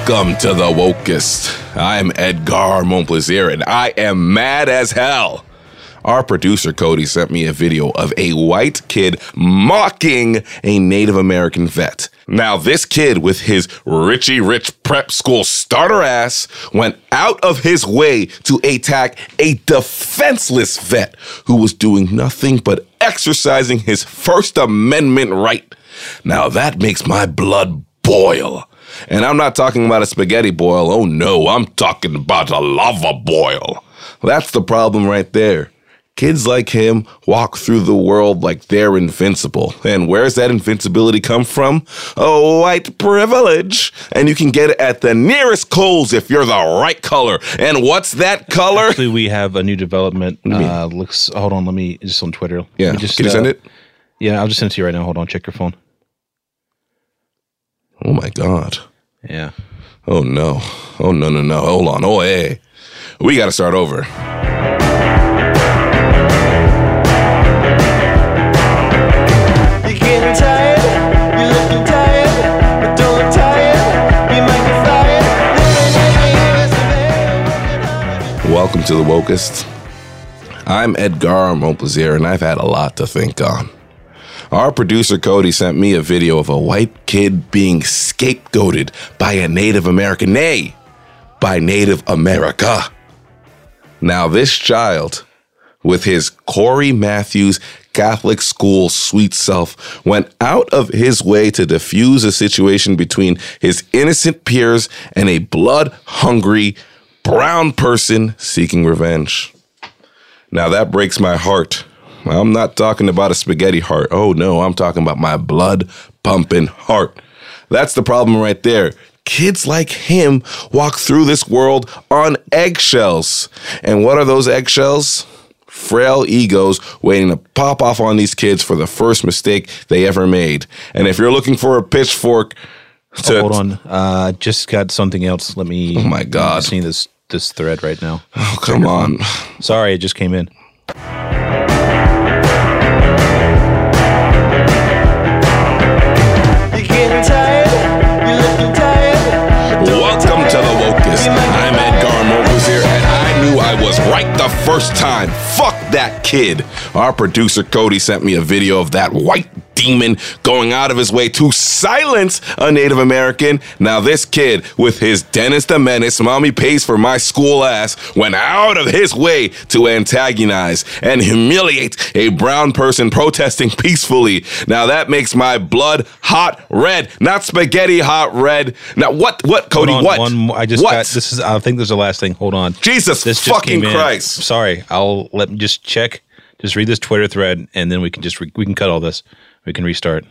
Welcome to the Wokest. I'm Edgar Montplaisir, and I am mad as hell. Our producer, Cody, sent me a video of a white kid mocking a Native American vet. Now, this kid with his Richie Rich prep school starter ass went out of his way to attack a defenseless vet who was doing nothing but exercising his First Amendment right. Now, that makes my blood boil. And I'm not talking about a spaghetti boil. Oh, no, I'm talking about a lava boil. That's the problem right there. Kids like him walk through the world like they're invincible. And where's that invincibility come from? Oh, white privilege. And you can get it at the nearest Kohl's if you're the right color. And what's that color? Actually, we have a new development. Hold on, let me just on Twitter. Yeah, can you send it? Yeah, I'll just send it to you right now. Hold on, check your phone. Oh, my God. Yeah. Oh, no. Oh, no. Hold on. Oh, hey. We got to start over. Welcome to the Wokest. I'm Edgar Montplaisir, and I've had a lot to think on. Our producer, Cody, sent me a video of a white kid being scapegoated by a Native American, nay, by Native America. Now, this child, with his Corey Matthews Catholic school sweet self, went out of his way to diffuse a situation between his innocent peers and a blood-hungry brown person seeking revenge. Now, that breaks my heart. I'm not talking about a spaghetti heart. Oh, no, I'm talking about my blood-pumping heart. That's the problem right there. Kids like him walk through this world on eggshells. And what are those eggshells? Frail egos waiting to pop off on these kids for the first mistake they ever made. And if you're looking for a pitchfork to... hold on. Just got something else. Let me... Oh, my God. I'm seeing this thread right now. Oh, come on. Sorry, it just came in. Welcome to the Wokest. I'm Edgar Montplaisir, and I knew I was right the first time. Fuck that kid. Our producer, Cody, sent me a video of that white demon going out of his way to silence a Native American. Now, this kid, with his Dennis the Menace, mommy pays for my school ass, went out of his way to antagonize and humiliate a brown person protesting peacefully. Now, that makes my blood hot red, not spaghetti hot red. Now, what, Cody, Hold on, what? One more. I think this is the last thing. Hold on. Jesus this fucking Christ. Sorry. Let me just check. Just read this Twitter thread, and then we can we can cut all this. We can restart.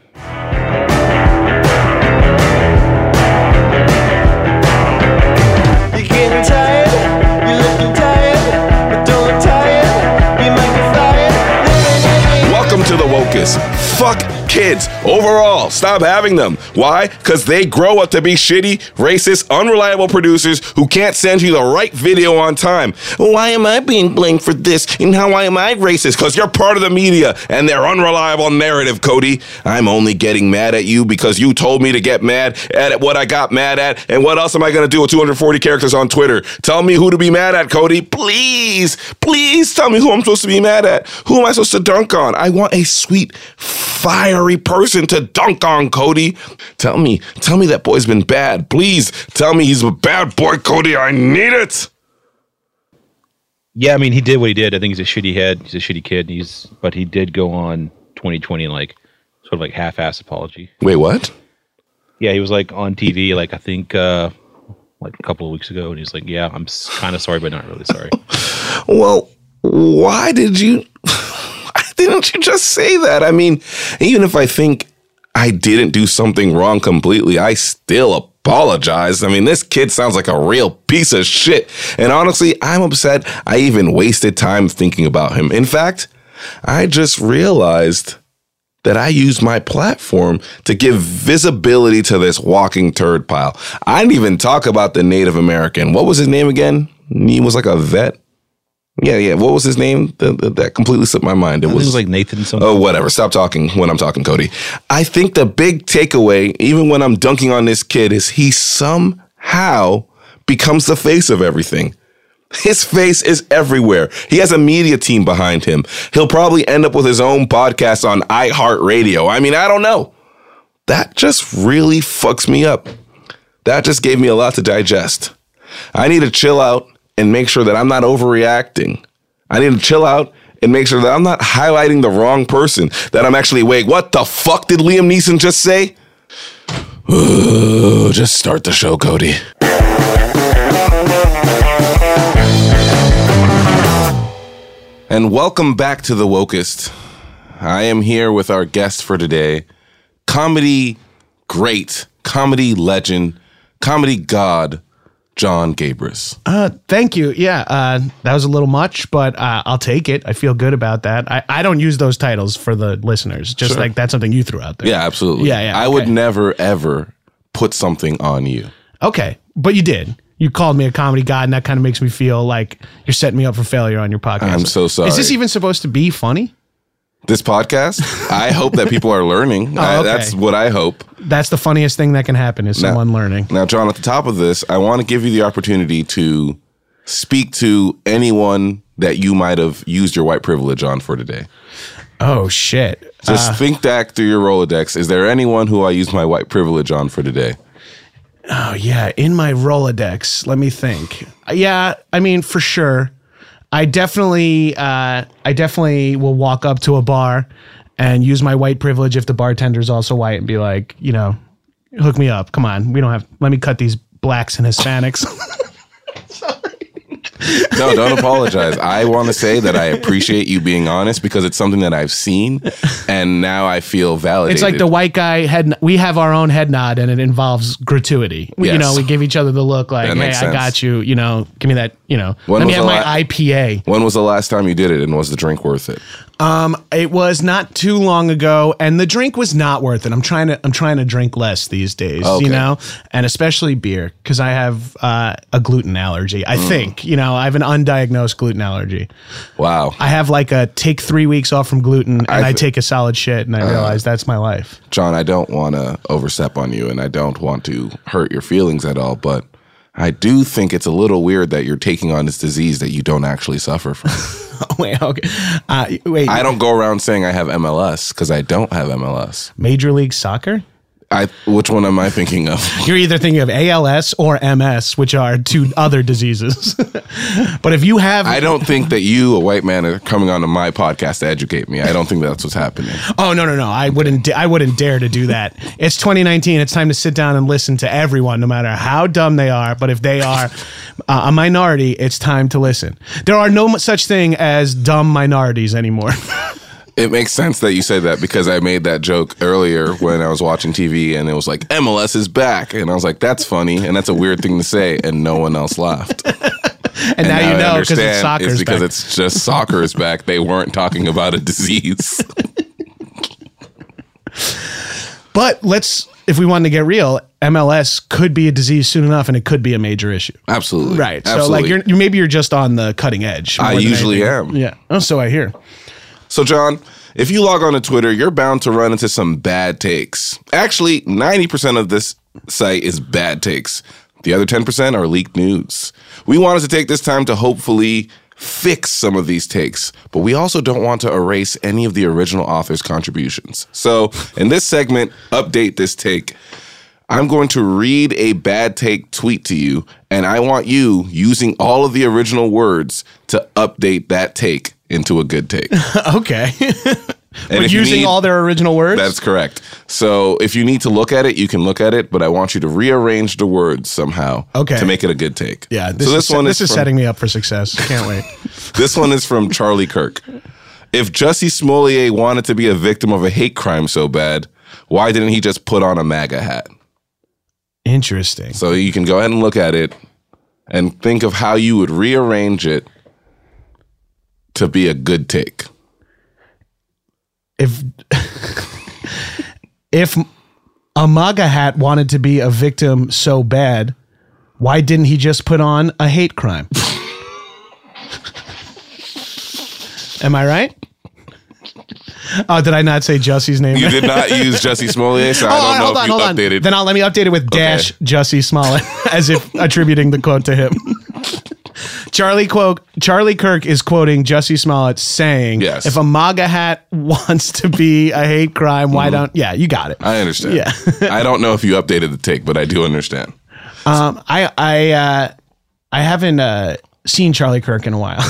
You're getting tired, you're looking tired, but don't look tired, you might be fired. Welcome to the Wokest. Fuck kids overall. Stop having them. Why? Because they grow up to be shitty, racist, unreliable producers who can't send you the right video on time. Why am I being blamed for this? And how am I racist? Because you're part of the media and their unreliable narrative, Cody. I'm only getting mad at you because you told me to get mad at what I got mad at. And what else am I going to do with 240 characters on Twitter? Tell me who to be mad at, Cody. Please tell me who I'm supposed to be mad at. Who am I supposed to dunk on? I want a sweet, fiery person to dunk on, Cody. Tell me that boy's been bad. Please tell me he's a bad boy, Cody. I need it. Yeah, I mean, he did what he did. I think he's a shitty head. He's a shitty kid. But he did go on 2020 and sort of half-ass apology. Wait, what? Yeah, he was on TV, I think a couple of weeks ago, and he's like, yeah, I'm kind of sorry, but not really sorry. Well, why didn't you just say that? I mean, even if I think I didn't do something wrong completely, I still apologize. I mean, this kid sounds like a real piece of shit. And honestly, I'm upset I even wasted time thinking about him. In fact, I just realized that I used my platform to give visibility to this walking turd pile. I didn't even talk about the Native American. What was his name again? He was like a vet. Yeah. What was his name? That completely slipped my mind. It was like Nathan something. Oh, whatever. Stop talking when I'm talking, Cody. I think the big takeaway, even when I'm dunking on this kid, is he somehow how becomes the face of everything. His face is everywhere. He has a media team behind him. He'll probably end up with his own podcast on iHeartRadio. I mean, I don't know. That just really fucks me up. That just gave me a lot to digest. I need to chill out and make sure that I'm not overreacting. I need to chill out and make sure that I'm not highlighting the wrong person, that I'm actually, wait, what the fuck did Liam Neeson just say? Ooh, just start the show, Cody. And welcome back to The Wokest. I am here with our guest for today, comedy great, comedy legend, comedy god, John Gabris. Thank you. Yeah, that was a little much, but I'll take it. I feel good about that. I don't use those titles for the listeners. Just Sure. like that's something you threw out there. Yeah, absolutely. Yeah, I would never, ever put something on you. Okay, but you did. You called me a comedy god, and that kind of makes me feel like you're setting me up for failure on your podcast. I'm so sorry. Is this even supposed to be funny? This podcast, I hope that people are learning. Okay. That's what I hope. That's the funniest thing that can happen is someone learning. Now, John, at the top of this, I want to give you the opportunity to speak to anyone that you might have used your white privilege on for today. Oh, shit. Just think back through your Rolodex. Is there anyone who I used my white privilege on for today? Oh, yeah. In my Rolodex, let me think. Yeah, I mean, for sure. I definitely will walk up to a bar and use my white privilege if the bartender's also white and be like, you know, hook me up. Come on. Let me cut these blacks and Hispanics. No, don't apologize. I want to say that I appreciate you being honest because it's something that I've seen and now I feel validated. It's like the white guy we have our own head nod and it involves gratuity. You Yes. know, we give each other the look like, That hey, makes I sense. got you, you know, give me that, you know, When let me was have the my IPA. When was the last time you did it and was the drink worth it? It was not too long ago, and the drink was not worth it. I'm trying to drink less these days, Okay. you know, and especially beer because I have a gluten allergy. I think, you know, I have an undiagnosed gluten allergy. Wow. I have like a take 3 weeks off from gluten, and I take a solid shit, and I realize that's my life. John, I don't want to overstep on you and I don't want to hurt your feelings at all, but I do think it's a little weird that you're taking on this disease that you don't actually suffer from. Wait, okay, wait. I don't go around saying I have MLS because I don't have MLS. Major League Soccer? Which one am I thinking of? You're either thinking of ALS or MS, which are two other diseases. But if you have... I don't think that you, a white man, are coming onto my podcast to educate me. I don't think that's what's happening. Oh, no. I wouldn't dare to do that. It's 2019. It's time to sit down and listen to everyone, no matter how dumb they are. But if they are a minority, it's time to listen. There are no such thing as dumb minorities anymore. It makes sense that you say that because I made that joke earlier when I was watching TV and it was like, MLS is back. And I was like, that's funny. And that's a weird thing to say. And no one else laughed. And now you I know because it's understand soccer's it's because back. it's just soccer is back. They weren't talking about a disease. But if we wanted to get real, MLS could be a disease soon enough, and it could be a major issue. Absolutely. Right. Absolutely. So like maybe you're just on the cutting edge. I more than usually anything. am. Yeah. Oh, so I hear. So, John, if you log on to Twitter, you're bound to run into some bad takes. Actually, 90% of this site is bad takes. The other 10% are leaked news. We wanted to take this time to hopefully fix some of these takes, but we also don't want to erase any of the original author's contributions. So, in this segment, Update This Take, I'm going to read a bad take tweet to you, and I want you, using all of the original words, to update that take into a good take. Okay. And But if you using need- all their original words? That's correct. So if you need to look at it, you can look at it, but I want you to rearrange the words somehow Okay. to make it a good take. Yeah. So this is from- setting me up for success. Can't wait. This one is from Charlie Kirk. If Jussie Smollett wanted to be a victim of a hate crime so bad, why didn't he just put on a MAGA hat? Interesting. So you can go ahead and look at it and think of how you would rearrange it to be a good take. If a MAGA hat wanted to be a victim so bad, why didn't he just put on a hate crime? Am I right? Oh, did I not say Jussie's name? You did not use Jussie Smollett, so I don't know if you updated. Then let me update it with dash Jussie Smollett. as if attributing the quote to him. Charlie Kirk is quoting Jussie Smollett saying, Yes. if a MAGA hat wants to be a hate crime, why don't... Yeah, you got it. I understand. Yeah. I don't know if you updated the take, but I do understand. I haven't seen Charlie Kirk in a while.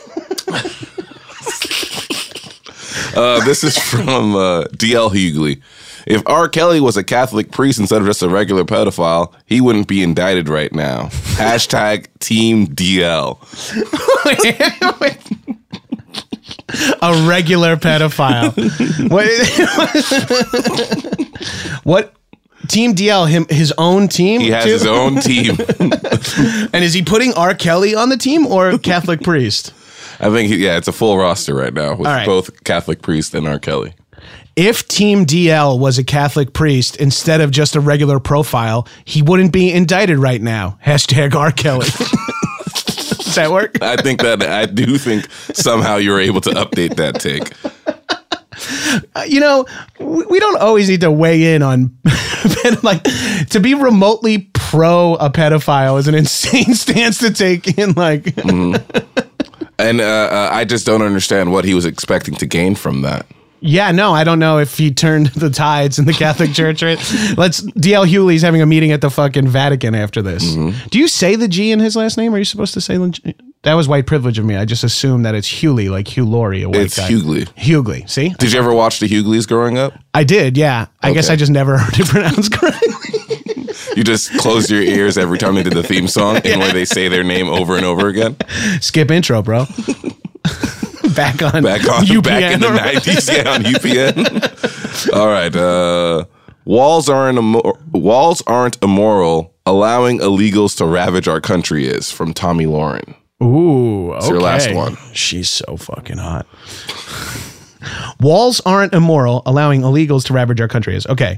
This is from DL Hughley. If R. Kelly was a Catholic priest instead of just a regular pedophile, he wouldn't be indicted right now. Hashtag Team DL. A regular pedophile. What? Team DL, his own team? He has too? his own team. And is he putting R. Kelly on the team or Catholic priest? I think, it's a full roster right now with All right. both Catholic priest and R. Kelly. If Team DL was a Catholic priest instead of just a regular profile, he wouldn't be indicted right now. Hashtag R. Kelly. Does that work? I do think somehow you were able to update that take. We don't always need to weigh in on, like, to be remotely pro a pedophile is an insane stance to take in, like. And I just don't understand what he was expecting to gain from that. Yeah, no, I don't know if he turned the tides in the Catholic Church. Right? DL Hughley's having a meeting at the fucking Vatican after this. Do you say the G in his last name? Are you supposed to say the G? That was white privilege of me. I just assumed that it's Hughley, like Hugh Laurie, a white It's guy. Hughley. Hughley, see? Did you ever watch the Hughleys growing up? I did, yeah. I guess Okay. I just never heard it pronounced correctly. You just closed your ears every time they did the theme song and where they say their name over and over again? Skip intro, bro. Back on UPN. Back in the 90s, on UPN. All right. Walls aren't immoral. Allowing illegals to ravage our country is, from Tommy Lauren. Ooh, okay. It's your last one. She's so fucking hot. Walls aren't immoral. Allowing illegals to ravage our country is. Okay.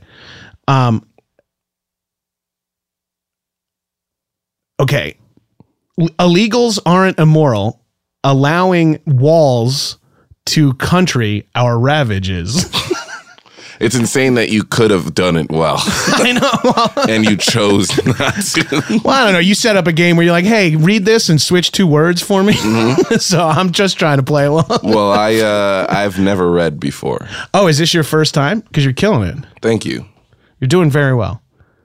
Okay. Illegals aren't immoral. Allowing walls to country our ravages. It's insane that you could have done it well. I know. And you chose not to. Well, I don't know. You set up a game where you're like, hey, read this and switch 2 words for me. So I'm just trying to play along. Well, I've never read before. Oh, is this your first time? Because you're killing it. Thank you. You're doing very well.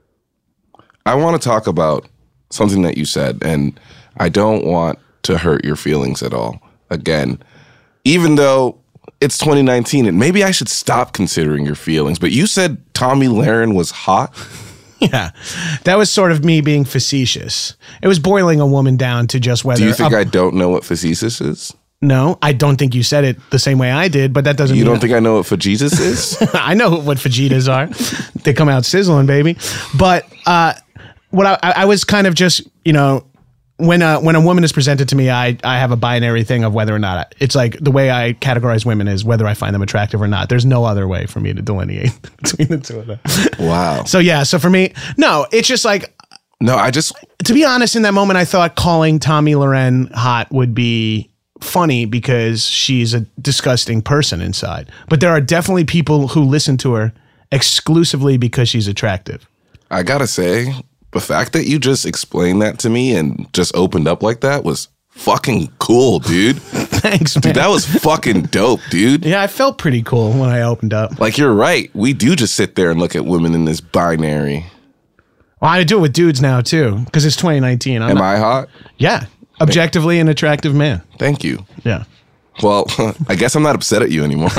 I want to talk about something that you said, and I don't want to hurt your feelings at all. Again, even though it's 2019, and maybe I should stop considering your feelings, but you said Tommy Lauren was hot? Yeah. That was sort of me being facetious. It was boiling a woman down to just whether... Do you think I don't know what facetious is? No, I don't think you said it the same way I did, but that doesn't You mean... don't think I know what fajitas is? I know what fajitas are. They come out sizzling, baby. But what I was kind of just, when a woman is presented to me, I have a binary thing of whether or not it's like the way I categorize women is whether I find them attractive or not. There's no other way for me to delineate between the two of them. Wow. So yeah, so for me, no, it's just like, No, I just... to be honest, in that moment, I thought calling Tommy Lauren hot would be funny because she's a disgusting person inside. But there are definitely people who listen to her exclusively because she's attractive. I gotta say, the fact that you just explained that to me and just opened up like that was fucking cool, dude. Thanks, man. Dude, that was fucking dope, dude. Yeah, I felt pretty cool when I opened up. Like, you're right. We do just sit there and look at women in this binary. Well, I do it with dudes now, too, because it's 2019. Am I hot? Yeah. Objectively an attractive man. Thank you. Yeah. Well, I guess I'm not upset at you anymore.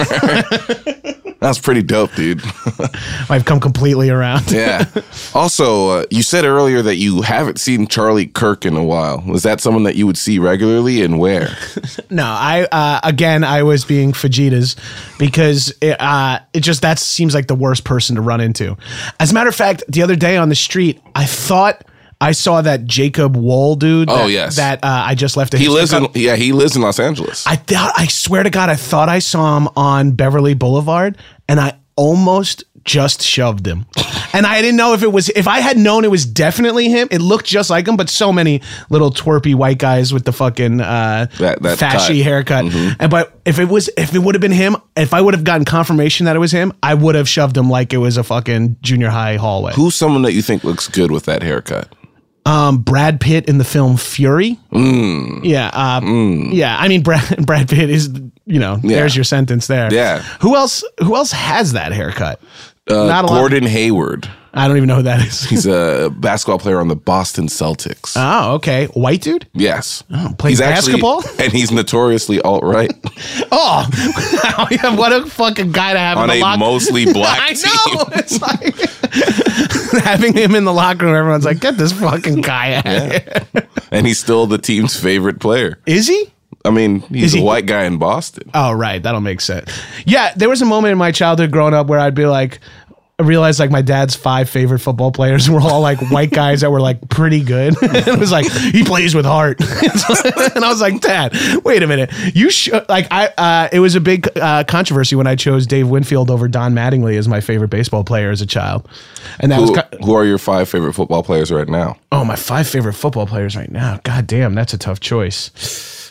That was pretty dope, dude. I've come completely around. Yeah. Also, you said earlier that you haven't seen Charlie Kirk in a while. Was that someone that you would see regularly, and where? No, I was being fajitas because it just, that seems like the worst person to run into. As a matter of fact, the other day on the street, I thought I saw that Jacob Wool dude. Oh, yes. That I just left. He lives in Los Angeles. I swear to God, I thought I saw him on Beverly Boulevard, and I almost just shoved him. And I didn't know if I had known it was definitely him. It looked just like him, but so many little twerpy white guys with the fucking that fashy cut. haircut. Mm-hmm. And but if it would have been him, if I would have gotten confirmation that it was him, I would have shoved him like it was a fucking junior high hallway. Who's someone that you think looks good with that haircut? Brad Pitt in the film Fury. Yeah. Yeah. I mean, Brad Pitt is, there's your sentence there. Yeah. Who else has that haircut? Not a lot. Gordon Hayward. I don't even know who that is. He's a basketball player on the Boston Celtics. Oh, okay. White dude? Yes. Plays basketball? And he's notoriously alt-right Oh, what a fucking guy to have on in the a locker room. mostly black I team. know. It's like having him in the locker room, everyone's like, get this fucking guy out of here. And he's still the team's favorite player. Is he? I mean, he's Is he- a white guy in Boston. Oh, right. That'll make sense. Yeah, there was a moment in my childhood growing up where I'd be like, I realized like my dad's 5 favorite football players were all like white guys that were like pretty good. It was like, he plays with heart. And I was like, Dad, wait a minute. You should like it was a big controversy when I chose Dave Winfield over Don Mattingly as my favorite baseball player as a child. And that Who are your 5 favorite football players right now? Oh, my 5 favorite football players right now. God damn, that's a tough choice.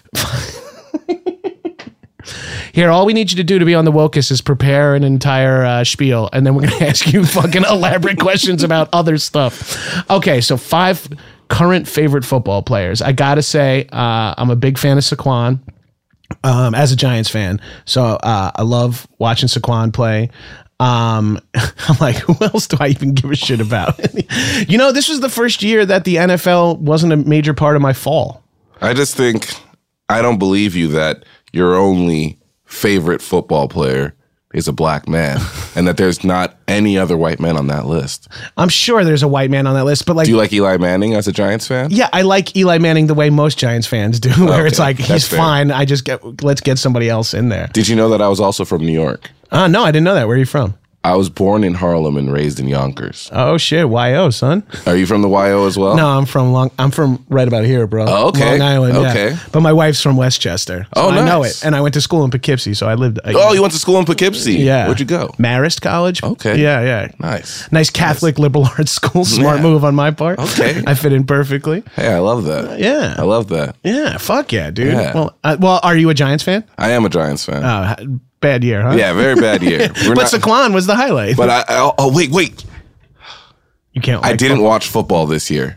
Here, all we need you to do to be on the Wokest is prepare an entire spiel, and then we're going to ask you fucking elaborate questions about other stuff. Okay, so 5 current favorite football players. I got to say, I'm a big fan of Saquon as a Giants fan. So I love watching Saquon play. I'm like, who else do I even give a shit about? This was the first year that the NFL wasn't a major part of my fall. I just think I don't believe you that your only favorite football player is a black man and that there's not any other white men on that list. I'm sure there's a white man on that list, but like, Do you like Eli Manning as a Giants fan? yeah, I like Eli Manning the way most Giants fans do, where it's like, that's he's fair. fine. Let's get somebody else in there. Did you know that I was also from New York? No, I didn't know that. Where are you from? I was born in Harlem and raised in Yonkers. Oh shit, YO, son. Are you from the YO as well? No, I'm from right about here, bro. Oh, okay. Long Island. Okay. Yeah. But my wife's from Westchester. So Oh, I know nice. it. And I went to school in Poughkeepsie, so I lived. Oh, you went to school in Poughkeepsie? Yeah. Where'd you go? Marist College. Okay. Yeah. Nice. Nice Catholic liberal arts school. Smart Yeah. move on my part. Okay. I fit in perfectly. Hey, I love that. Yeah. I love that. Yeah. Fuck yeah, dude. Yeah. Well, are you a Giants fan? I am a Giants fan. Bad year, huh? Yeah, very bad year. But Saquon was the highlight. But wait. You can't. I like didn't football. watch football this year.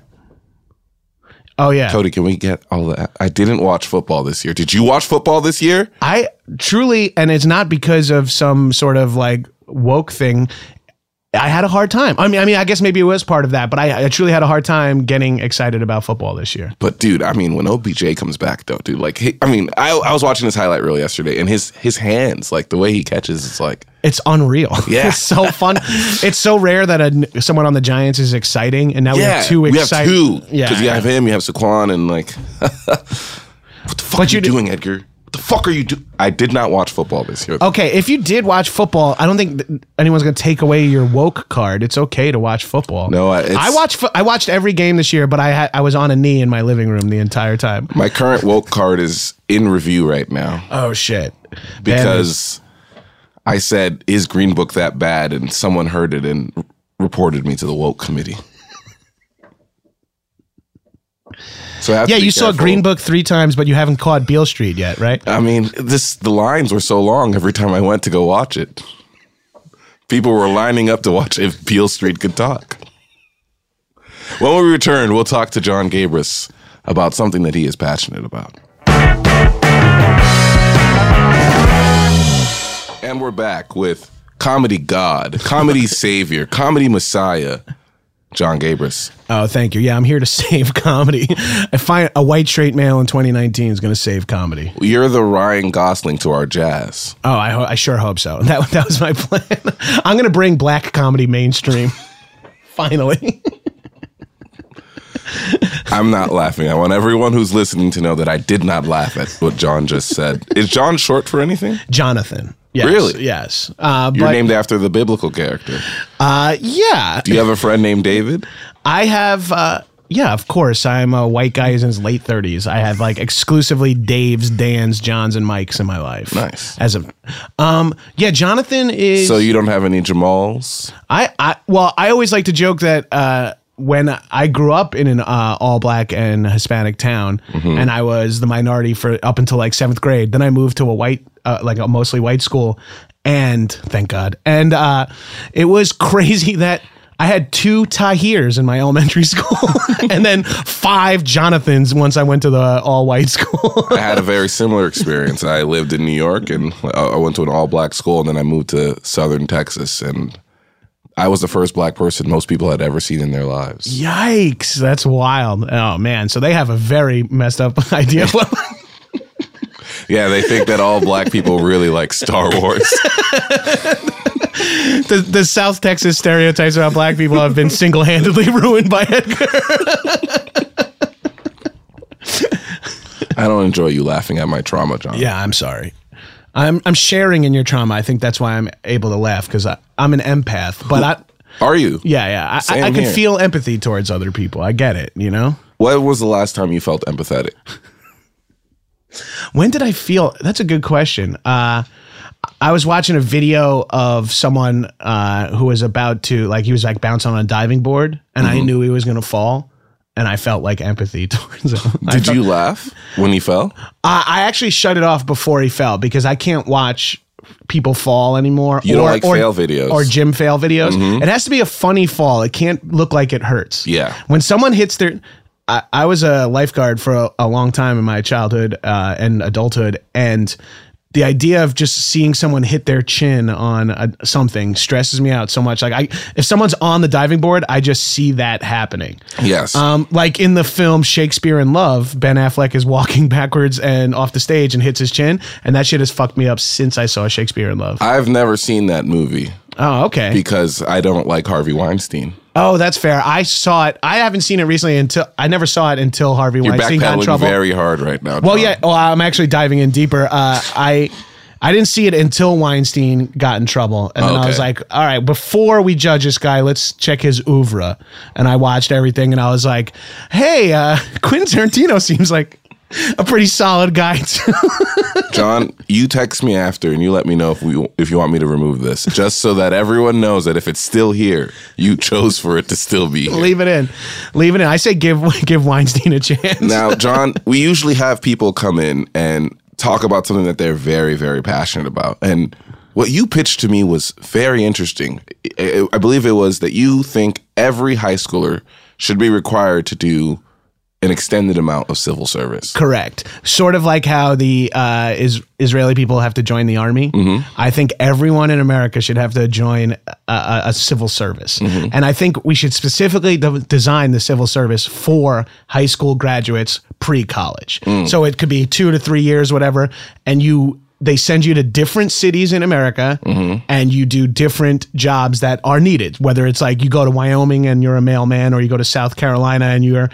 Oh yeah. Cody, can we get all that? I didn't watch football this year. Did you watch football this year? I truly, and it's not because of some sort of like woke thing. I had a hard time. I mean, I guess maybe it was part of that, but I truly had a hard time getting excited about football this year. But dude, I mean, when OBJ comes back though, dude, like, I was watching his highlight reel yesterday, and his hands, like the way he catches, it's like, It's unreal. Yeah. It's so fun. It's so rare that someone on the Giants is exciting, and now we have two exciting. We have 2. Yeah, Because you have him, you have Saquon, and like, what the fuck are you doing, Edgar? What the fuck are you doing? I did not watch football this year. Okay, if you did watch football, I don't think anyone's going to take away your woke card. It's okay to watch football. No, I watched every game this year, but I was on a knee in my living room the entire time. My current woke card is in review right now Oh shit! because I said, "Is Green Book that bad?" And someone heard it and reported me to the woke committee. So I have to be you saw careful. Green Book 3 times, but you haven't caught Beale Street yet, right? I mean, the lines were so long every time I went to go watch it. People were lining up to watch if Beale Street could talk. When we return, we'll talk to John Gabris about something that he is passionate about. And we're back with comedy god, comedy savior, comedy messiah, John Gabris. Oh, thank you. Yeah, I'm here to save comedy. I find a white straight male in 2019 is going to save comedy. You're the Ryan Gosling to our jazz. Oh, I sure hope so. That was my plan. I'm going to bring black comedy mainstream. Finally. I'm not laughing. I want everyone who's listening to know that I did not laugh at what John just said. Is John short for anything? Jonathan. Yes, Really? Yes. You're named after the biblical character. Yeah. Do you have a friend named David? I have, yeah, of course. I'm a white guy who's in his late 30s. I have like exclusively Daves, Dans, Johns, and Mikes in my life. Nice. Yeah, Jonathan is. So you don't have any Jamals? I always like to joke that when I grew up in an all black and Hispanic town, and I was the minority for up until like 7th grade, then I moved to a white, like a mostly white school, and thank God, and it was crazy that I had 2 Tahirs in my elementary school, and then 5 Jonathans once I went to the all-white school. I had a very similar experience. I lived in New York, and I went to an all-black school, and then I moved to southern Texas, and I was the first black person most people had ever seen in their lives. Yikes, that's wild. Oh, man. So they have a very messed up idea. Yeah, they think that all black people really like Star Wars. The South Texas stereotypes about black people have been single-handedly ruined by Edgar. I don't enjoy you laughing at my trauma, John. Yeah, I'm sorry. I'm sharing in your trauma. I think that's why I'm able to laugh, because I'm an empath. But Are you? Yeah. I can feel empathy towards other people. I get it, you know? When was the last time you felt empathetic? When did I feel? That's a good question. I was watching a video of someone who was about to, like, he was like bouncing on a diving board, and I knew he was going to fall, and I felt like empathy towards him. Did you laugh when he fell? I actually shut it off before he fell, because I can't watch people fall anymore. You don't like fail videos. Or gym fail videos. It has to be a funny fall. It can't look like it hurts. Yeah. When someone hits their... I was a lifeguard for a long time in my childhood and adulthood, and the idea of just seeing someone hit their chin on something stresses me out so much. Like, if someone's on the diving board, I just see that happening. Yes. Like in the film Shakespeare in Love, Ben Affleck is walking backwards and off the stage and hits his chin, and that shit has fucked me up since I saw Shakespeare in Love. I've never seen that movie. Oh, okay. Because I don't like Harvey Weinstein. Oh, that's fair. I saw it. I haven't seen it recently I never saw it until Harvey Weinstein got in You're backpedaling trouble. very hard right now, John. Well, yeah. Well, I'm actually diving in deeper. I didn't see it until Weinstein got in trouble. And then I was like, all right, before we judge this guy, let's check his oeuvre. And I watched everything, and I was like, hey, Quentin Tarantino seems like a pretty solid guy too. John, you text me after and you let me know if you want me to remove this, just so that everyone knows that if it's still here, you chose for it to still be here. Leave it in. I say give Weinstein a chance. Now, John, we usually have people come in and talk about something that they're very, very passionate about. And what you pitched to me was very interesting. I believe it was that you think every high schooler should be required to do an extended amount of civil service. Correct. Sort of like how the Israeli people have to join the army. I think everyone in America should have to join a civil service. And I think we should specifically design the civil service for high school graduates pre-college. So it could be 2 to 3 years, whatever, and they send you to different cities in America, and you do different jobs that are needed. Whether it's like you go to Wyoming and you're a mailman, or you go to South Carolina and you're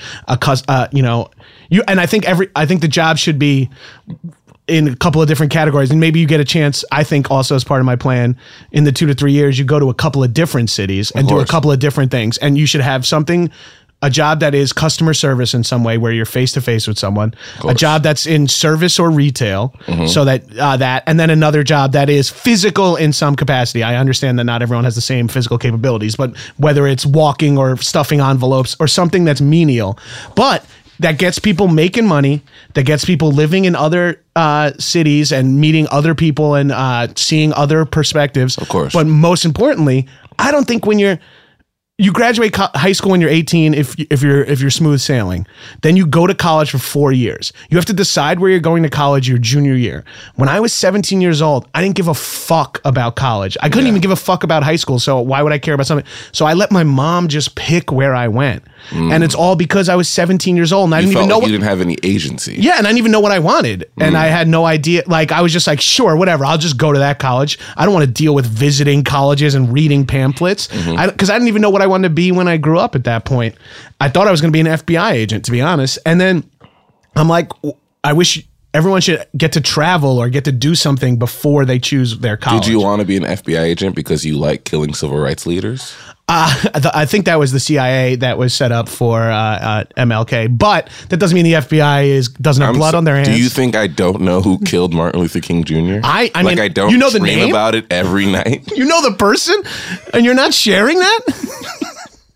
and I think the job should be in a couple of different categories, and maybe you get a chance. I think also, as part of my plan, in the 2 to 3 years, you go to a couple of different cities and do a couple of different things, and you should have a job that is customer service in some way, where you're face to face with someone, a job that's in service or retail, so that and then another job that is physical in some capacity. I understand that not everyone has the same physical capabilities, but whether it's walking or stuffing envelopes or something that's menial, but that gets people making money, that gets people living in other cities and meeting other people and seeing other perspectives. Of course. But most importantly, I don't think when you graduate high school when you're 18 if you're smooth sailing. Then you go to college for 4 years. You have to decide where you're going to college your junior year. When I was 17 years old, I didn't give a fuck about college. I couldn't even give a fuck about high school, so why would I care about something? So I let my mom just pick where I went. And it's all because I was 17 years old and I didn't even know you didn't have any agency. Yeah, and I didn't even know what I wanted. And I had no idea. Like, I was just like, sure, whatever. I'll just go to that college. I don't want to deal with visiting colleges and reading pamphlets. Because I didn't even know what I wanted to be when I grew up at that point. I thought I was going to be an FBI agent, to be honest. And then I'm like, I wish everyone should get to travel or get to do something before they choose their college. Did you want to be an FBI agent because you like killing civil rights leaders? I think that was the CIA that was set up for MLK, but that doesn't mean the FBI doesn't have blood on their hands. Do you think I don't know who killed Martin Luther King Jr.? I mean, I don't you know the dream name about it every night. You know the person, and you're not sharing that.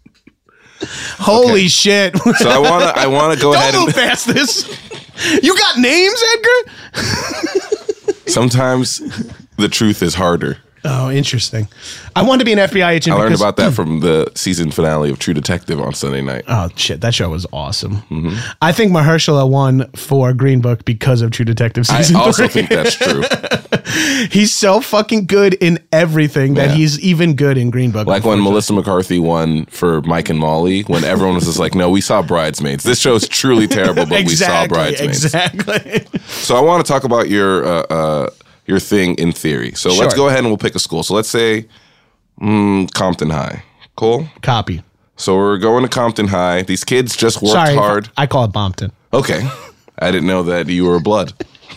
Holy shit! So I want to go ahead. Don't move past this. You got names, Edgar? Sometimes the truth is harder Oh, interesting. I wanted to be an FBI agent. I learned because- about that from the season finale of True Detective on Sunday night. Oh shit, that show was awesome. Mm-hmm. I think Mahershala won for Green Book because of True Detective I season also 3. think that's true. He's so fucking good in everything that Yeah. he's even good in Green Book. Like when Melissa McCarthy won for Mike and Molly, when everyone was just like, no, we saw Bridesmaids. This show is truly terrible, but we saw Bridesmaids. Exactly. So I want to talk about your thing in theory. So let's Sure. go ahead and we'll pick a school. So let's say Compton High. Cool? Copy. So we're going to Compton High. These kids just worked Sorry, hard. I call it Bompton. Okay. I didn't know that you were blood.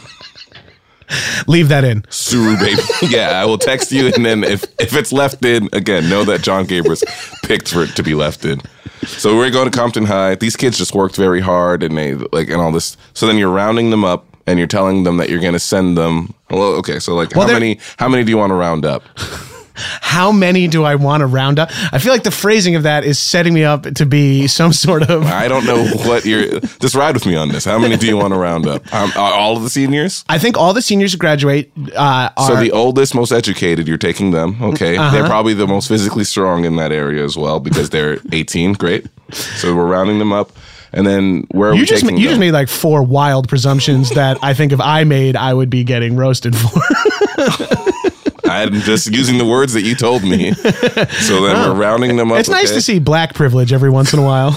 Leave that in. Suru, baby. Yeah, I will text you, and then if it's left in, again, know that John Gabrus picked for it to be left in. So we're going to Compton High. These kids just worked very hard, and they and all this. So then you're rounding them up, and you're telling them that you're going to send them. Well, okay. So how many do you want to round up? How many do I want to round up? I feel like the phrasing of that is setting me up to be some sort of. I don't know what you're. Just ride with me on this. How many do you want to round up? Are all of the seniors? I think all the seniors who graduate are. So the oldest, most educated, you're taking them. Okay. They're probably the most physically strong in that area as well because they're 18. Great. So we're rounding them up. And then where are we taking them? You just made like 4 wild presumptions that I think if I made, I would be getting roasted for. I'm just using the words that you told me. So then we're rounding them up. It's nice to see black privilege every once in a while.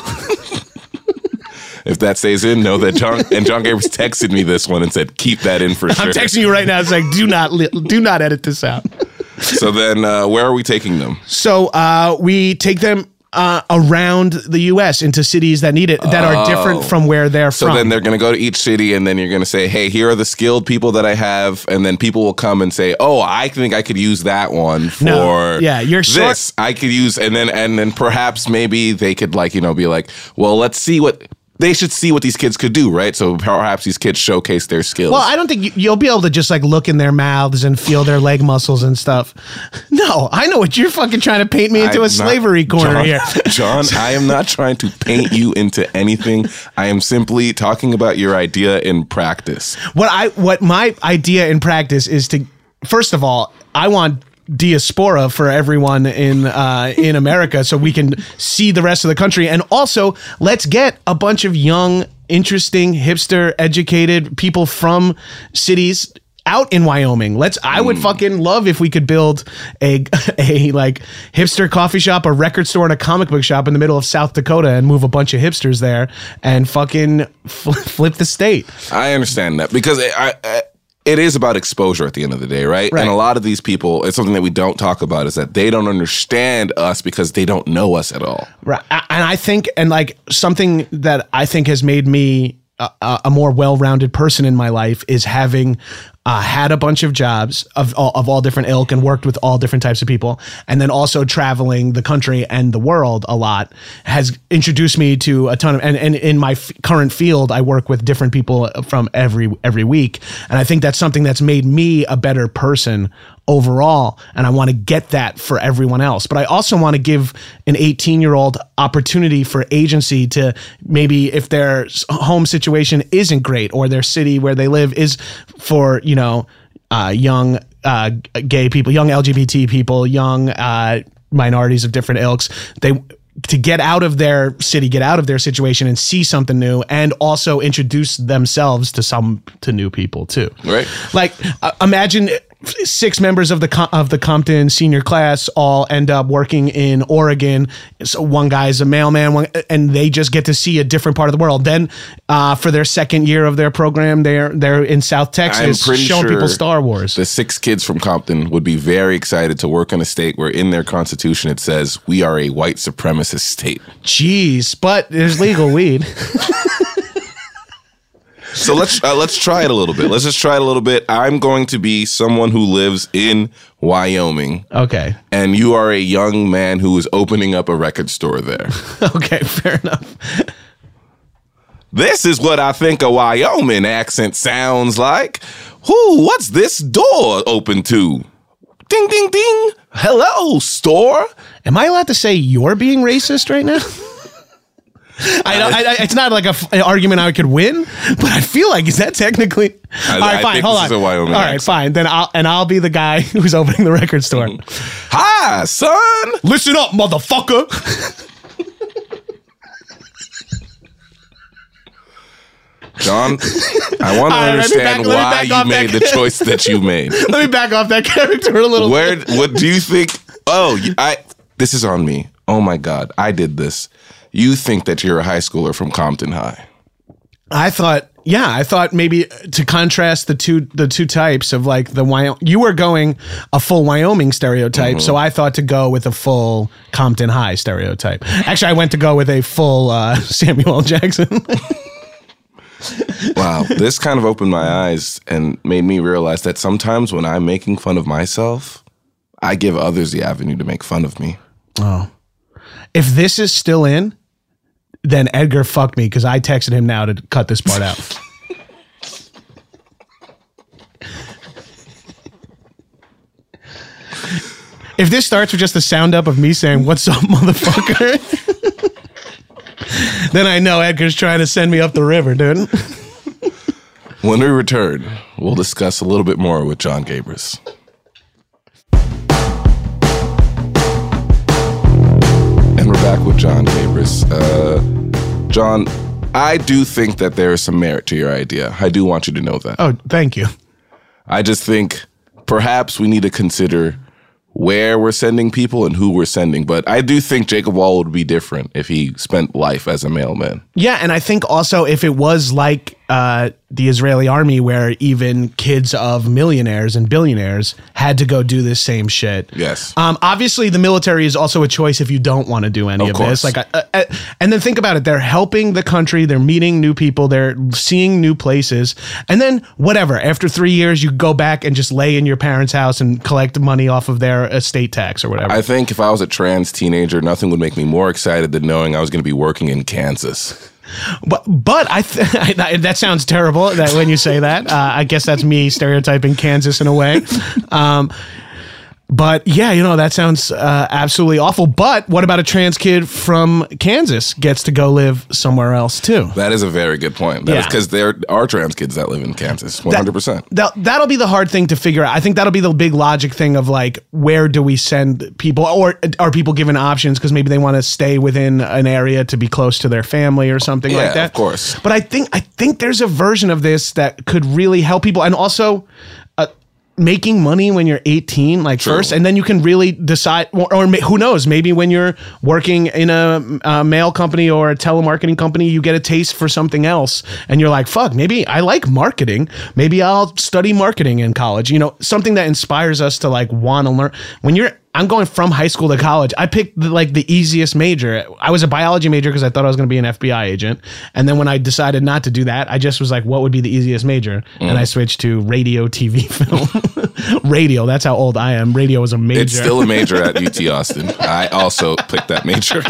If that stays in, know that John Gabrus texted me this one and said, keep that in for sure. I'm texting you right now. It's like, do not edit this out. So then where are we taking them? So we take them around the U.S. into cities that need it, that are different from where they're So from. then they're going to go to each city, and then you're going to say, hey, here are the skilled people that I have. And then people will come and say, oh, I think I could use that one for you're this. I could use, and then perhaps maybe they could be like, well, let's see what. They should see what these kids could do, right? So perhaps these kids showcase their skills. Well, I don't think you'll be able to just like look in their mouths and feel their leg muscles and stuff. No, I know what you're fucking trying to paint me into a slavery corner here. John, I am not trying to paint you into anything. I am simply talking about your idea in practice. What my idea in practice is to, first of all, I want diaspora for everyone in America so we can see the rest of the country, and also let's get a bunch of young, interesting, hipster, educated people from cities out in Wyoming. I would fucking love if we could build a like hipster coffee shop, a record store, and a comic book shop in the middle of South Dakota and move a bunch of hipsters there and fucking flip the state. I understand that because it is about exposure at the end of the day, right? And a lot of these people, it's something that we don't talk about, is that they don't understand us because they don't know us at all. Right. And I think, and like something that I think has made me a more well-rounded person in my life is having had a bunch of jobs of all different ilk and worked with all different types of people. And then also traveling the country and the world a lot has introduced me to a ton of, and in my current field, I work with different people from every week. And I think that's something that's made me a better person overall. And I want to get that for everyone else. But I also want to give an 18-year-old opportunity for agency to maybe, if their home situation isn't great or their city where they live is for, young gay people, young LGBT people, young minorities of different ilks, to get out of their city, get out of their situation and see something new, and also introduce themselves to new people too. Right. Like imagine 6 members of the Compton senior class all end up working in Oregon. So one guy's a mailman, and they just get to see a different part of the world. Then for their second year of their program, they're in South Texas showing people Star Wars. The 6 kids from Compton would be very excited to work in a state where in their constitution it says we are a white supremacist state. Jeez, but there's legal weed. So let's try it a little bit. Let's just try it a little bit. I'm going to be someone who lives in Wyoming. Okay. And you are a young man who is opening up a record store there. Okay, fair enough. This is what I think a Wyoming accent sounds like. What's this door open to? Ding, ding, ding. Hello, store. Am I allowed to say you're being racist right now? It's not like an argument I could win, but I feel like, is that technically? All right, fine. Hold on. All right, fine. Then I'll be the guy who's opening the record store. Hi, son. Listen up, motherfucker. John, I want to understand why you made the choice that you made. Let me back off that character a little bit. What do you think? Oh, this is on me. Oh my God, I did this. You think that you're a high schooler from Compton High. I thought maybe to contrast the two types of like you were going a full Wyoming stereotype, so I thought to go with a full Compton High stereotype. Actually, I went to go with a full Samuel L. Jackson. Wow, this kind of opened my eyes and made me realize that sometimes when I'm making fun of myself, I give others the avenue to make fun of me. Oh. If this is still in, then Edgar fucked me because I texted him now to cut this part out. If this starts with just the sound up of me saying, "What's up, motherfucker?" then I know Edgar's trying to send me up the river, dude. When we return, we'll discuss a little bit more with John Gabris. And we're back with John Gabris. John, I do think that there is some merit to your idea. I do want you to know that. Oh, thank you. I just think perhaps we need to consider where we're sending people and who we're sending. But I do think Jacob Wall would be different if he spent life as a mailman. Yeah, and I think also if it was like the Israeli army where even kids of millionaires and billionaires had to go do this same shit. Yes. Obviously, the military is also a choice if you don't want to do any of this. Like, and then think about it. They're helping the country. They're meeting new people. They're seeing new places. And then whatever, after 3 years, you go back and just lay in your parents' house and collect money off of their estate tax or whatever. I think if I was a trans teenager, nothing would make me more excited than knowing I was going to be working in Kansas. But that sounds terrible that when you say that. I guess that's me stereotyping Kansas in a way. But yeah, that sounds absolutely awful. But what about a trans kid from Kansas gets to go live somewhere else too? That is a very good point. That is because there are trans kids that live in Kansas, 100%. That'll be the hard thing to figure out. I think that'll be the big logic thing of like, where do we send people, or are people given options because maybe they want to stay within an area to be close to their family or something like that. Yeah, of course. But I think there's a version of this that could really help people, and also making money when you're 18, like True. first, and then you can really decide, or who knows, maybe when you're working in a mail company or a telemarketing company, you get a taste for something else, and you're like, fuck, maybe I like marketing. Maybe I'll study marketing in college. Something that inspires us to like want to learn. I'm going from high school to college. I picked the easiest major. I was a biology major because I thought I was going to be an FBI agent. And then when I decided not to do that, I just was like, what would be the easiest major? And I switched to radio, TV, film. Radio. That's how old I am. Radio was a major. It's still a major at UT Austin. I also picked that major.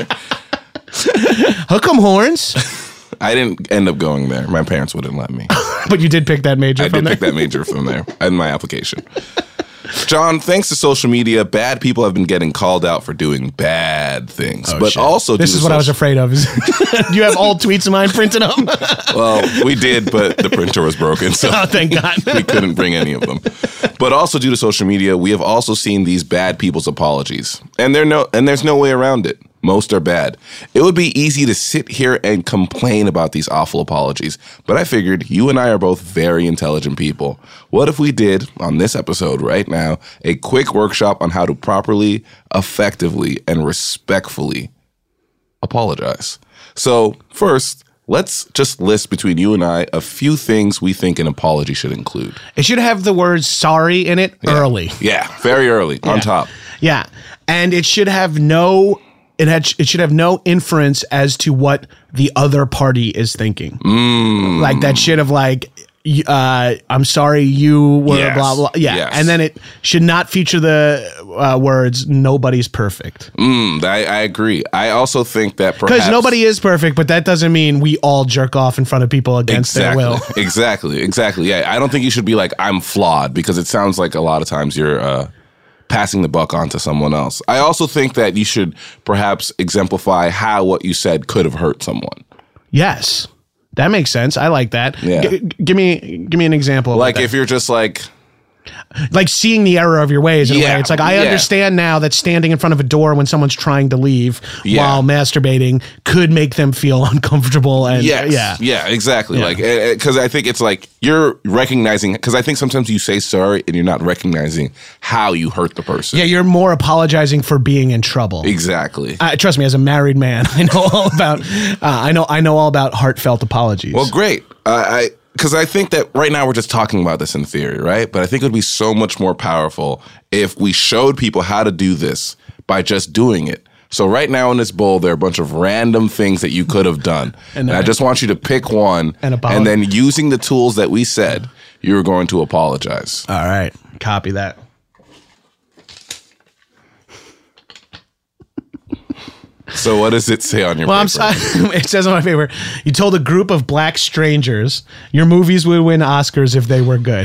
Hook 'em horns. I didn't end up going there. My parents wouldn't let me. But you did pick that major from there? I did pick that major from there in my application. John, thanks to social media, bad people have been getting called out for doing bad things. But shit. Also, this is what I was afraid of. Do you have old tweets of mine printed up? Well, we did, but the printer was broken, so thank God. We couldn't bring any of them. But also due to social media, we have also seen these bad people's apologies, and there's no way around it. Most are bad. It would be easy to sit here and complain about these awful apologies, but I figured you and I are both very intelligent people. What if we did, on this episode right now, a quick workshop on how to properly, effectively, and respectfully apologize? So first, let's just list between you and I a few things we think an apology should include. It should have the word sorry in it early. Yeah, very early, on top. Yeah, and it should have no... It should have no inference as to what the other party is thinking. Like that shit of like, I'm sorry you were blah, blah. Yeah. Yes. And then it should not feature the words, nobody's perfect. I agree. I also think that perhaps... Because nobody is perfect, but that doesn't mean we all jerk off in front of people against their will. Exactly. Yeah. I don't think you should be like, I'm flawed, because it sounds like a lot of times you're... passing the buck on to someone else. I also think that you should perhaps exemplify how what you said could have hurt someone. Yes. That makes sense. I like that. Yeah. Give me an example. Like of if you're just like, like seeing the error of your ways in a Yeah, way. It's like, I yeah. understand now that standing in front of a door when someone's trying to leave Yeah. while masturbating could make them feel uncomfortable. And yes, yeah, exactly. Yeah. Like, because I think it's like you're recognizing, because I think sometimes you say sorry and you're not recognizing how you hurt the person. Yeah, you're more apologizing for being in trouble. Exactly. Trust me, as a married man, I know all about. I know all about heartfelt apologies. Well, great. Because I think that right now we're just talking about this in theory, right? But I think it would be so much more powerful if we showed people how to do this by just doing it. So right now in this bowl, there are a bunch of random things that you could have done. And I just want you to pick one. And then using the tools that we said, you're going to apologize. All right, copy that. So what does it say on your Well, paper? I'm sorry. It says on my paper, you told a group of black strangers your movies would win Oscars if they were good.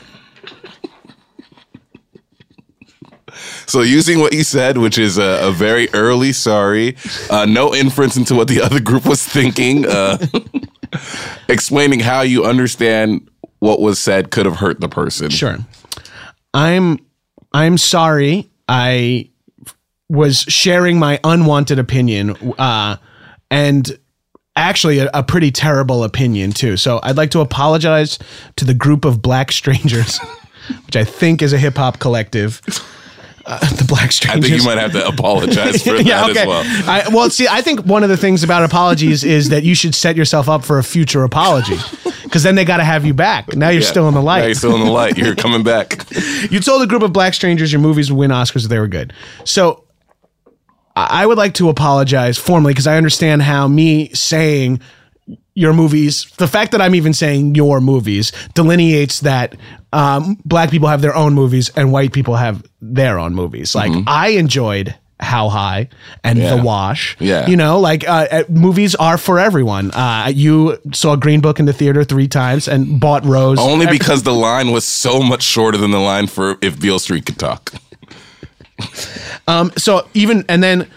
So using what you said, which is a very early sorry, no inference into what the other group was thinking, explaining how you understand what was said could have hurt the person. Sure. I'm sorry. I was sharing my unwanted opinion, and actually a pretty terrible opinion too. So I'd like to apologize to the group of black strangers, which I think is a hip hop collective. The black I strangers. think you might have to apologize for that as well. Well, see, I think one of the things about apologies is that you should set yourself up for a future apology, because then they got to have you back. Now you're still in the light. Now you're still in the light. You're coming back. You told a group of black strangers your movies would win Oscars if they were good. So I would like to apologize formally, because I understand how me saying your movies, the fact that I'm even saying your movies, delineates that black people have their own movies and white people have their own movies. Like, I enjoyed How High and The Wash. Yeah. You know, like movies are for everyone. You saw Green Book in the theater 3 times and bought Rose. Only because the line was so much shorter than the line for If Beale Street Could Talk. So even, and then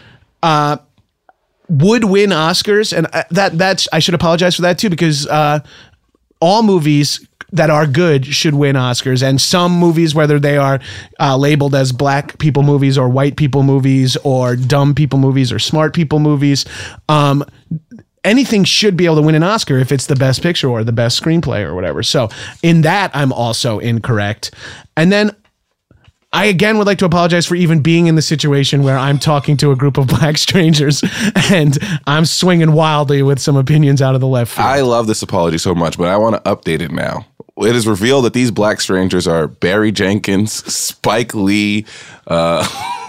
would win Oscars, and that's I should apologize for that too, because all movies that are good should win Oscars, and some movies, whether they are labeled as black people movies or white people movies or dumb people movies or smart people movies, anything should be able to win an Oscar if it's the best picture or the best screenplay or whatever. So in that, I'm also incorrect. And then I again would like to apologize for even being in the situation where I'm talking to a group of black strangers and I'm swinging wildly with some opinions out of the left field. I love this apology so much, but I want to update it now. It is revealed that these black strangers are Barry Jenkins, Spike Lee, and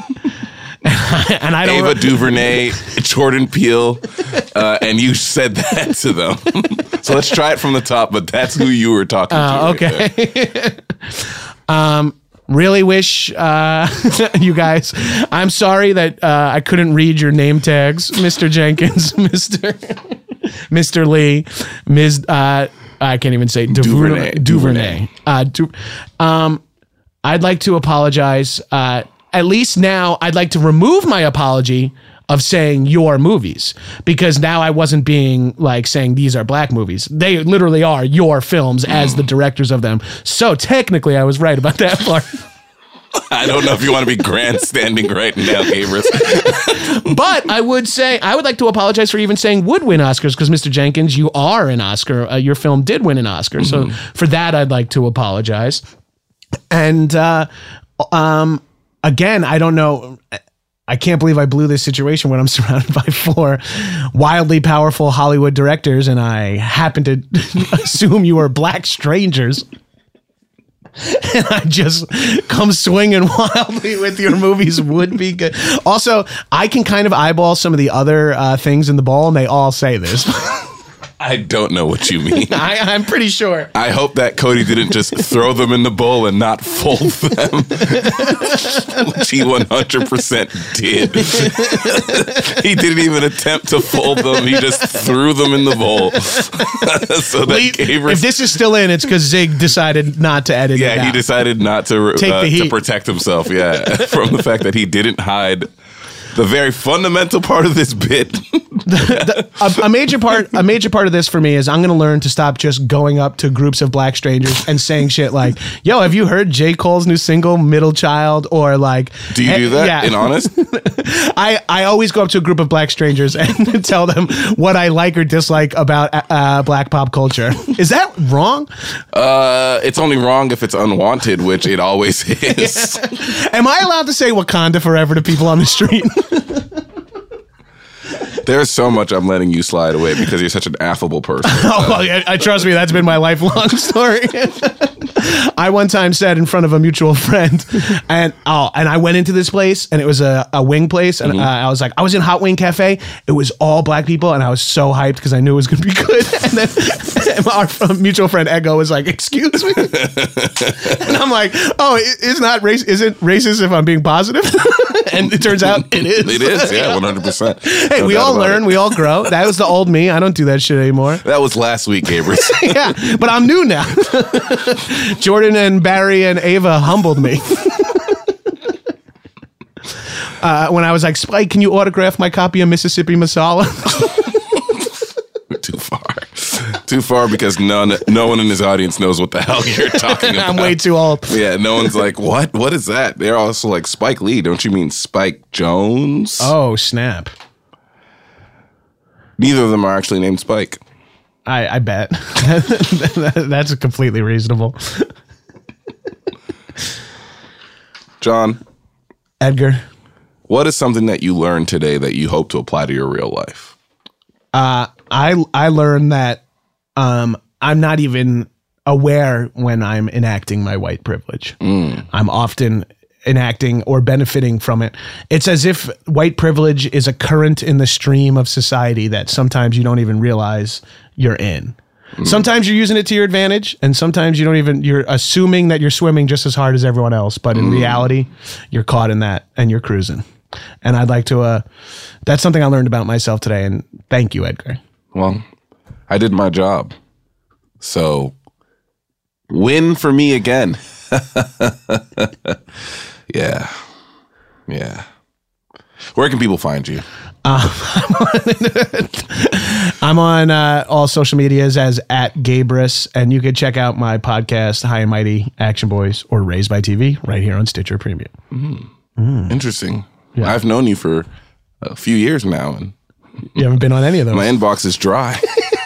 I don't Ava DuVernay, Jordan Peele, and you said that to them. So let's try it from the top, but that's who you were talking to. Okay. Really wish you guys. I'm sorry that I couldn't read your name tags, Mr. Jenkins, Mr. Lee, Ms. I can't even say DuVernay. I'd like to apologize. At least now, I'd like to remove my apology of saying your movies, because now I wasn't being like saying these are black movies. They literally are your films as the directors of them. So technically I was right about that part. I don't know if you want to be grandstanding right now, Gabrus. But I would say, I would like to apologize for even saying would win Oscars, because Mr. Jenkins, you are an Oscar. Your film did win an Oscar. So for that, I'd like to apologize. And again, I don't know. I can't believe I blew this situation when I'm surrounded by 4 wildly powerful Hollywood directors, and I happen to assume you are black strangers. And I just come swinging wildly with your movies would be good. Also, I can kind of eyeball some of the other things in the bowl, and they all say this. I don't know what you mean. I'm pretty sure. I hope that Cody didn't just throw them in the bowl and not fold them, which he 100% did. He didn't even attempt to fold them. He just threw them in the bowl. So that if this is still in, it's because Zig decided not to edit it out. Yeah, he decided not to Take the heat. to protect himself. Yeah, from the fact that he didn't hide the very fundamental part of this bit a major part of this for me is I'm going to learn to stop just going up to groups of black strangers and saying shit like, "Yo, have you heard J. Cole's new single, Middle Child?" Or like, Do you do that? Yeah. In honest? I always go up to a group of black strangers and tell them what I like or dislike about black pop culture. Is that wrong? It's only wrong if it's unwanted, which it always is. Am I allowed to say Wakanda forever to people on the street? There's so much I'm letting you slide away because you're such an affable person. Oh, well, yeah, trust me, that's been my lifelong story. I one time said in front of a mutual friend, and I went into this place, and it was a wing place, and I was like, I was in Hot Wing Cafe. It was all black people, and I was so hyped because I knew it was going to be good. And then our mutual friend Ego was like, "Excuse me," and I'm like, "Oh, it's not race. Isn't racist if I'm being positive?" And it turns out it is. It is, yeah, 100%. Hey, we all learn, we all grow. That was the old me. I don't do that shit anymore. That was last week, Gabriel. Yeah, but I'm new now. Jordan and Barry and Ava humbled me. When I was like, "Spike, can you autograph my copy of Mississippi Masala?" Too far because no one in his audience knows what the hell you're talking about. I'm way too old. Yeah, no one's like, what? What is that? They're also like, Spike Lee. Don't you mean Spike Jones? Oh, snap. Neither of them are actually named Spike. I bet. That's completely reasonable. John. Edgar. What is something that you learned today that you hope to apply to your real life? I learned that I'm not even aware when I'm enacting my white privilege. I'm often enacting or benefiting from it. It's as if white privilege is a current in the stream of society that sometimes you don't even realize you're in. Sometimes you're using it to your advantage, and sometimes you're assuming that you're swimming just as hard as everyone else, but in reality, you're caught in that and you're cruising. And I'd like to, that's something I learned about myself today, and thank you, Edgar. Well, I did my job. So, win for me again. Yeah. Where can people find you? I'm on all social medias as @Gabrus, and you can check out my podcast, High and Mighty Action Boys, or Raised by TV, right here on Stitcher Premium. Interesting. Yeah. I've known you for a few years now, and You haven't been on any of those. my inbox is dry.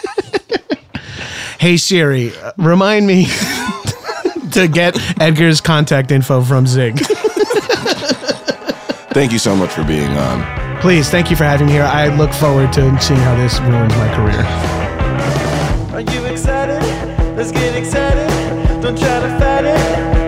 Hey Siri, remind me to get Edgar's contact info from Zig. Thank you so much for being on. Please, thank you for having me here. I look forward to seeing how this ruins my career. Are you excited? Let's get excited. Don't try to fight it.